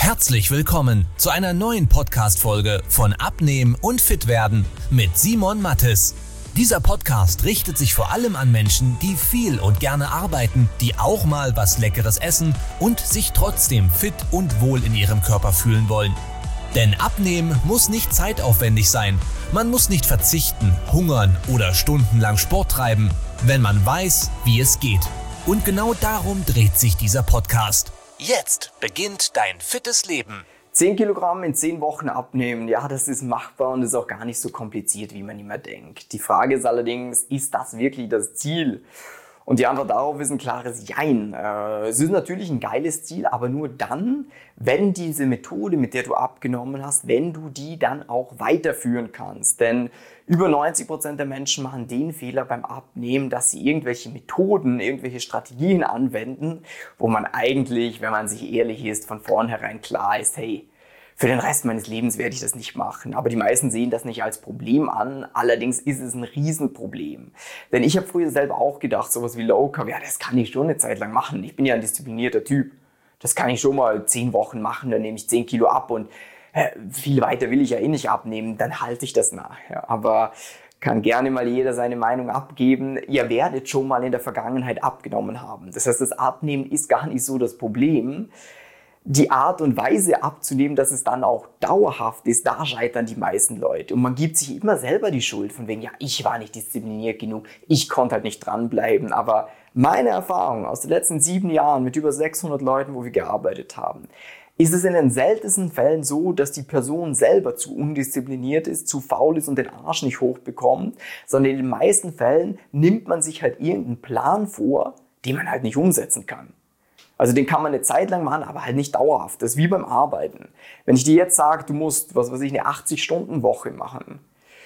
Herzlich willkommen zu einer neuen Podcast-Folge von Abnehmen und Fitwerden mit Simon Mattes. Dieser Podcast richtet sich vor allem an Menschen, die viel und gerne arbeiten, die auch mal was Leckeres essen und sich trotzdem fit und wohl in ihrem Körper fühlen wollen. Denn Abnehmen muss nicht zeitaufwendig sein. Man muss nicht verzichten, hungern oder stundenlang Sport treiben, wenn man weiß, wie es geht. Und genau darum dreht sich dieser Podcast. Jetzt beginnt dein fittes Leben. 10 Kilogramm in 10 Wochen abnehmen, ja, das ist machbar und ist auch gar nicht so kompliziert, wie man immer denkt. Die Frage ist allerdings, ist das wirklich das Ziel? Und die Antwort darauf ist ein klares Jein. Es ist natürlich ein geiles Ziel, aber nur dann, wenn diese Methode, mit der du abgenommen hast, wenn du die dann auch weiterführen kannst. Denn über 90% der Menschen machen den Fehler beim Abnehmen, dass sie irgendwelche Methoden, irgendwelche Strategien anwenden, wo man eigentlich, wenn man sich ehrlich ist, von vornherein klar ist, hey, für den Rest meines Lebens werde ich das nicht machen. Aber die meisten sehen das nicht als Problem an. Allerdings ist es ein Riesenproblem. Denn ich habe früher selber auch gedacht, sowas wie Low Carb, ja, das kann ich schon eine Zeit lang machen. Ich bin ja ein disziplinierter Typ. Das kann ich schon mal 10 Wochen machen, dann nehme ich 10 Kilo ab und viel weiter will ich ja eh nicht abnehmen, dann halte ich das nach. Ja, aber kann gerne mal jeder seine Meinung abgeben. Ihr werdet schon mal in der Vergangenheit abgenommen haben. Das heißt, das Abnehmen ist gar nicht so das Problem. Die Art und Weise abzunehmen, dass es dann auch dauerhaft ist, da scheitern die meisten Leute. Und man gibt sich immer selber die Schuld von wegen, ja, ich war nicht diszipliniert genug, ich konnte halt nicht dranbleiben. Aber meine Erfahrung aus den letzten 7 Jahren mit über 600 Leuten, wo wir gearbeitet haben, ist es in den seltensten Fällen so, dass die Person selber zu undiszipliniert ist, zu faul ist und den Arsch nicht hochbekommt, sondern in den meisten Fällen nimmt man sich halt irgendeinen Plan vor, den man halt nicht umsetzen kann. Also den kann man eine Zeit lang machen, aber halt nicht dauerhaft. Das ist wie beim Arbeiten. Wenn ich dir jetzt sage, du musst, eine 80-Stunden-Woche machen,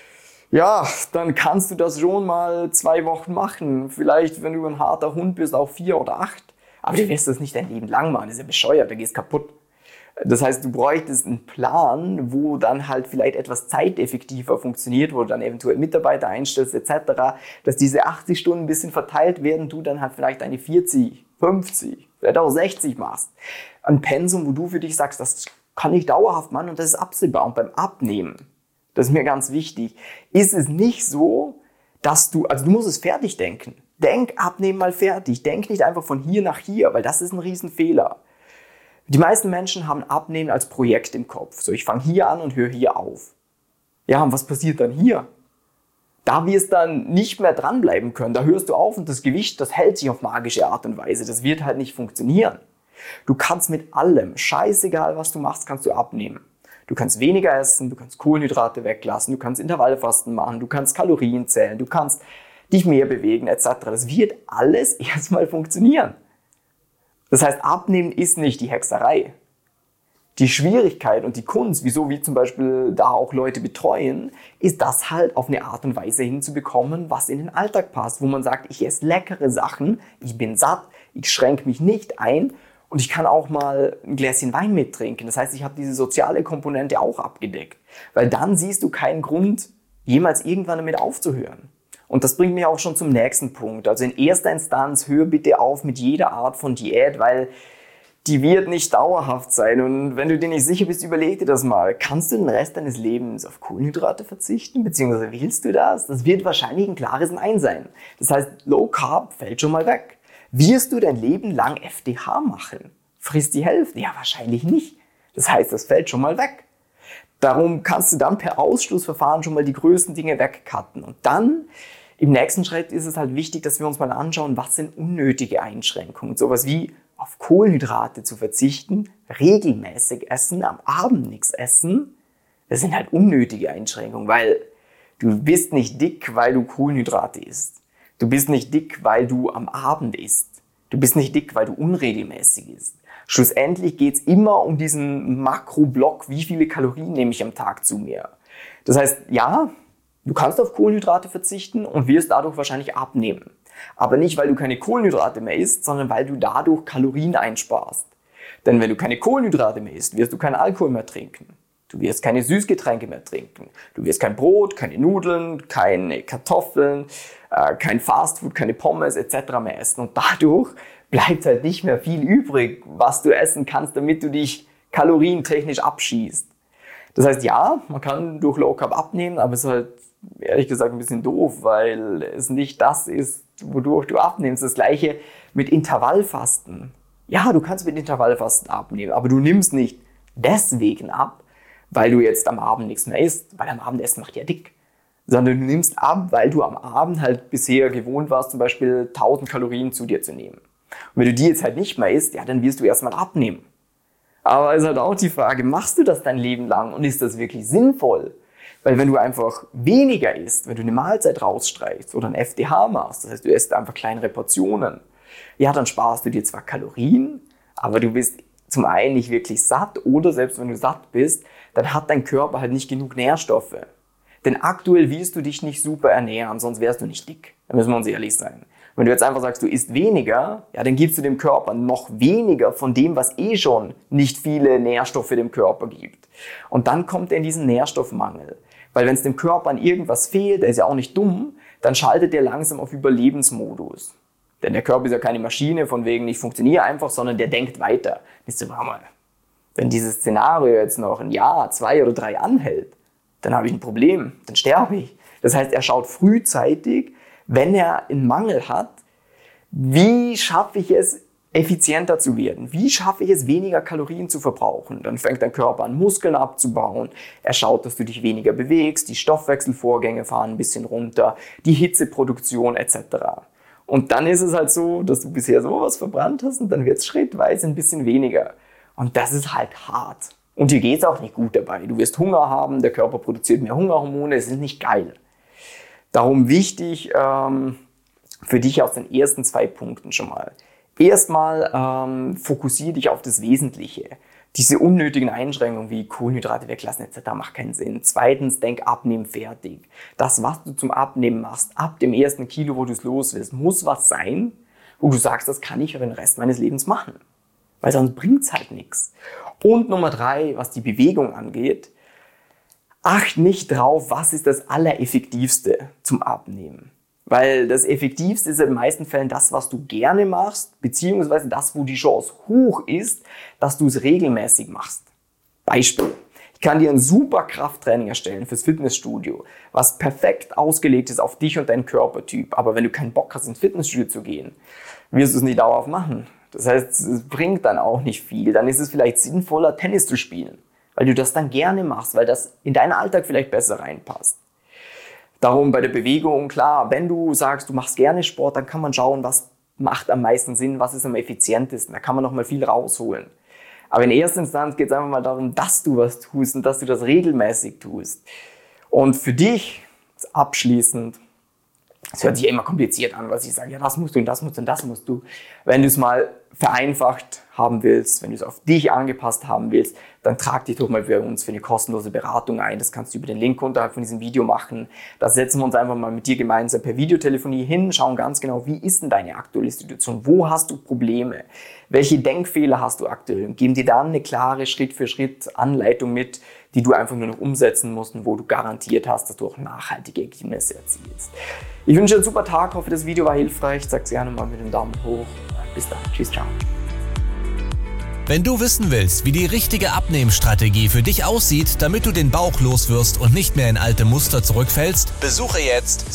ja, dann kannst du das schon mal 2 Wochen machen. Vielleicht, wenn du ein harter Hund bist, auch 4 oder 8. Aber du wirst das nicht dein Leben lang machen. Das ist ja bescheuert, da gehst kaputt. Das heißt, du bräuchtest einen Plan, wo dann halt vielleicht etwas zeiteffektiver funktioniert, wo du dann eventuell Mitarbeiter einstellst etc., dass diese 80 Stunden ein bisschen verteilt werden, du dann halt vielleicht eine 40, 50, vielleicht auch 60 machst. Ein Pensum, wo du für dich sagst, das kann ich dauerhaft machen und das ist absehbar. Und beim Abnehmen, das ist mir ganz wichtig, ist es nicht so, dass du musst es fertig denken. Denk Abnehmen mal fertig. Denk nicht einfach von hier nach hier, weil das ist ein Riesenfehler. Die meisten Menschen haben Abnehmen als Projekt im Kopf. So, ich fange hier an und höre hier auf. Ja, und was passiert dann hier? Da wirst du dann nicht mehr dranbleiben können. Da hörst du auf und das Gewicht, das hält sich auf magische Art und Weise. Das wird halt nicht funktionieren. Du kannst mit allem, scheißegal was du machst, kannst du abnehmen. Du kannst weniger essen, du kannst Kohlenhydrate weglassen, du kannst Intervallfasten machen, du kannst Kalorien zählen, du kannst dich mehr bewegen etc. Das wird alles erstmal funktionieren. Das heißt, Abnehmen ist nicht die Hexerei. Die Schwierigkeit und die Kunst, wieso wir zum Beispiel da auch Leute betreuen, ist das halt auf eine Art und Weise hinzubekommen, was in den Alltag passt, wo man sagt, ich esse leckere Sachen, ich bin satt, ich schränke mich nicht ein und ich kann auch mal ein Gläschen Wein mittrinken. Das heißt, ich habe diese soziale Komponente auch abgedeckt, weil dann siehst du keinen Grund, jemals irgendwann damit aufzuhören. Und das bringt mich auch schon zum nächsten Punkt. Also in erster Instanz, hör bitte auf mit jeder Art von Diät, weil die wird nicht dauerhaft sein. Und wenn du dir nicht sicher bist, überleg dir das mal. Kannst du den Rest deines Lebens auf Kohlenhydrate verzichten? Beziehungsweise willst du das? Das wird wahrscheinlich ein klares Nein sein. Das heißt, Low Carb fällt schon mal weg. Wirst du dein Leben lang FDH machen? Frisst die Hälfte? Ja, wahrscheinlich nicht. Das heißt, das fällt schon mal weg. Darum kannst du dann per Ausschlussverfahren schon mal die größten Dinge wegcutten. Und dann im nächsten Schritt ist es halt wichtig, dass wir uns mal anschauen, was sind unnötige Einschränkungen. Sowas wie auf Kohlenhydrate zu verzichten, regelmäßig essen, am Abend nichts essen. Das sind halt unnötige Einschränkungen, weil du bist nicht dick, weil du Kohlenhydrate isst. Du bist nicht dick, weil du am Abend isst. Du bist nicht dick, weil du unregelmäßig isst. Schlussendlich geht's immer um diesen Makroblock, wie viele Kalorien nehme ich am Tag zu mir. Das heißt, ja, du kannst auf Kohlenhydrate verzichten und wirst dadurch wahrscheinlich abnehmen. Aber nicht, weil du keine Kohlenhydrate mehr isst, sondern weil du dadurch Kalorien einsparst. Denn wenn du keine Kohlenhydrate mehr isst, wirst du keinen Alkohol mehr trinken. Du wirst keine Süßgetränke mehr trinken. Du wirst kein Brot, keine Nudeln, keine Kartoffeln, kein Fastfood, keine Pommes etc. mehr essen. Und dadurch bleibt halt nicht mehr viel übrig, was du essen kannst, damit du dich kalorientechnisch abschießt. Das heißt, ja, man kann durch Low Carb abnehmen, aber es ist halt ehrlich gesagt ein bisschen doof, weil es nicht das ist, wodurch du abnimmst. Das Gleiche mit Intervallfasten. Ja, du kannst mit Intervallfasten abnehmen, aber du nimmst nicht deswegen ab, weil du jetzt am Abend nichts mehr isst, weil am Abendessen macht ja dick. Sondern du nimmst ab, weil du am Abend halt bisher gewohnt warst, zum Beispiel 1000 Kalorien zu dir zu nehmen. Und wenn du die jetzt halt nicht mehr isst, ja, dann wirst du erstmal abnehmen. Aber es ist halt auch die Frage, machst du das dein Leben lang und ist das wirklich sinnvoll? Weil wenn du einfach weniger isst, wenn du eine Mahlzeit rausstreichst oder ein FDH machst, das heißt, du isst einfach kleinere Portionen, ja, dann sparst du dir zwar Kalorien, aber du bist zum einen nicht wirklich satt oder selbst wenn du satt bist, dann hat dein Körper halt nicht genug Nährstoffe. Denn aktuell willst du dich nicht super ernähren, sonst wärst du nicht dick. Da müssen wir uns ehrlich sein. Wenn du jetzt einfach sagst, du isst weniger, ja, dann gibst du dem Körper noch weniger von dem, was schon nicht viele Nährstoffe dem Körper gibt. Und dann kommt er in diesen Nährstoffmangel. Weil wenn es dem Körper an irgendwas fehlt, der ist ja auch nicht dumm, dann schaltet der langsam auf Überlebensmodus. Denn der Körper ist ja keine Maschine, von wegen ich funktioniere einfach, sondern der denkt weiter. Nicht so, warte mal, wenn dieses Szenario jetzt noch ein Jahr, 2 oder 3 anhält, dann habe ich ein Problem, dann sterbe ich. Das heißt, er schaut frühzeitig, wenn er einen Mangel hat, wie schaffe ich es, effizienter zu werden? Wie schaffe ich es, weniger Kalorien zu verbrauchen? Dann fängt dein Körper an, Muskeln abzubauen. Er schaut, dass du dich weniger bewegst, die Stoffwechselvorgänge fahren ein bisschen runter, die Hitzeproduktion etc. Und dann ist es halt so, dass du bisher sowas verbrannt hast und dann wird es schrittweise ein bisschen weniger. Und das ist halt hart. Und dir geht es auch nicht gut dabei. Du wirst Hunger haben, der Körper produziert mehr Hungerhormone, es ist nicht geil. Darum wichtig für dich aus den ersten 2 Punkten schon mal. Erstmal fokussiere dich auf das Wesentliche. Diese unnötigen Einschränkungen wie Kohlenhydrate weglassen etc. macht keinen Sinn. Zweitens, denk abnehmen fertig. Das, was du zum Abnehmen machst, ab dem ersten Kilo, wo du es los willst, muss was sein, wo du sagst, das kann ich für den Rest meines Lebens machen. Weil sonst bringt es halt nichts. Und Nummer 3, was die Bewegung angeht, acht nicht drauf, was ist das Allereffektivste zum Abnehmen. Weil das Effektivste ist in den meisten Fällen das, was du gerne machst, beziehungsweise das, wo die Chance hoch ist, dass du es regelmäßig machst. Beispiel. Ich kann dir ein super Krafttraining erstellen fürs Fitnessstudio, was perfekt ausgelegt ist auf dich und deinen Körpertyp. Aber wenn du keinen Bock hast, ins Fitnessstudio zu gehen, wirst du es nicht dauerhaft machen. Das heißt, es bringt dann auch nicht viel. Dann ist es vielleicht sinnvoller, Tennis zu spielen, weil du das dann gerne machst, weil das in deinen Alltag vielleicht besser reinpasst. Darum bei der Bewegung, klar, wenn du sagst, du machst gerne Sport, dann kann man schauen, was macht am meisten Sinn, was ist am effizientesten. Da kann man noch mal viel rausholen. Aber in erster Instanz geht es einfach mal darum, dass du was tust und dass du das regelmäßig tust. Und für dich abschließend, es hört sich ja immer kompliziert an, was ich sage, ja, das musst du und das musst du und das musst du. Wenn du es mal vereinfacht haben willst, wenn du es auf dich angepasst haben willst, dann trag dich doch mal für uns für eine kostenlose Beratung ein. Das kannst du über den Link unterhalb von diesem Video machen. Da setzen wir uns einfach mal mit dir gemeinsam per Videotelefonie hin, schauen ganz genau, wie ist denn deine aktuelle Situation? Wo hast du Probleme? Welche Denkfehler hast du aktuell? Und geben dir dann eine klare Schritt-für-Schritt-Anleitung mit, die du einfach nur noch umsetzen musst und wo du garantiert hast, dass du auch nachhaltige Ergebnisse erzielst. Ich wünsche dir einen super Tag, hoffe, das Video war hilfreich. Sag's gerne mal mit einem Daumen hoch. Bis dann. Tschüss, ciao. Wenn du wissen willst, wie die richtige Abnehmstrategie für dich aussieht, damit du den Bauch loswirst und nicht mehr in alte Muster zurückfällst, besuche jetzt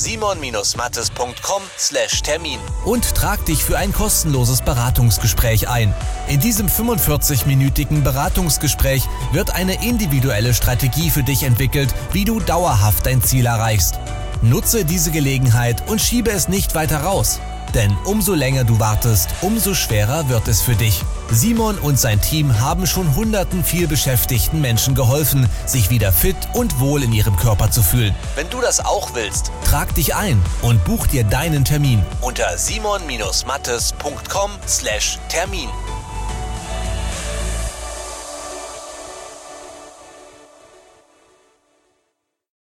simon-mattes.com/Termin und trag dich für ein kostenloses Beratungsgespräch ein. In diesem 45-minütigen Beratungsgespräch wird eine individuelle Strategie für dich entwickelt, wie du dauerhaft dein Ziel erreichst. Nutze diese Gelegenheit und schiebe es nicht weiter raus. Denn umso länger du wartest, umso schwerer wird es für dich. Simon und sein Team haben schon hunderten vielbeschäftigten Menschen geholfen, sich wieder fit und wohl in ihrem Körper zu fühlen. Wenn du das auch willst, trag dich ein und buch dir deinen Termin unter simon-mattes.com/Termin.